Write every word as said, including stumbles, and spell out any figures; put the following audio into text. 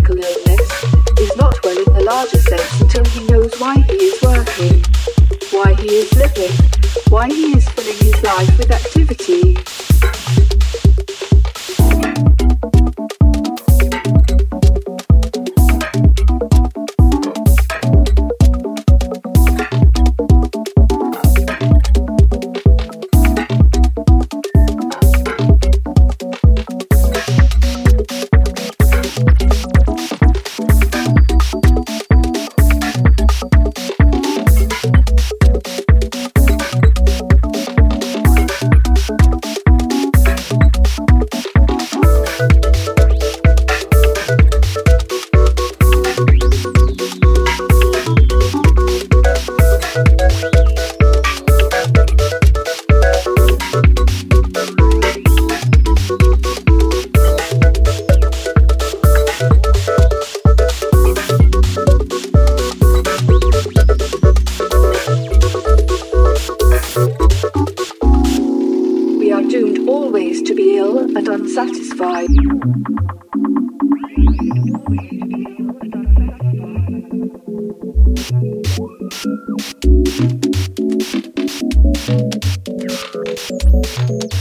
physical illness, is not well in the larger sense until he knows why he is working, why he is living, why he is filling his life with activity. Doomed always to be ill and unsatisfied.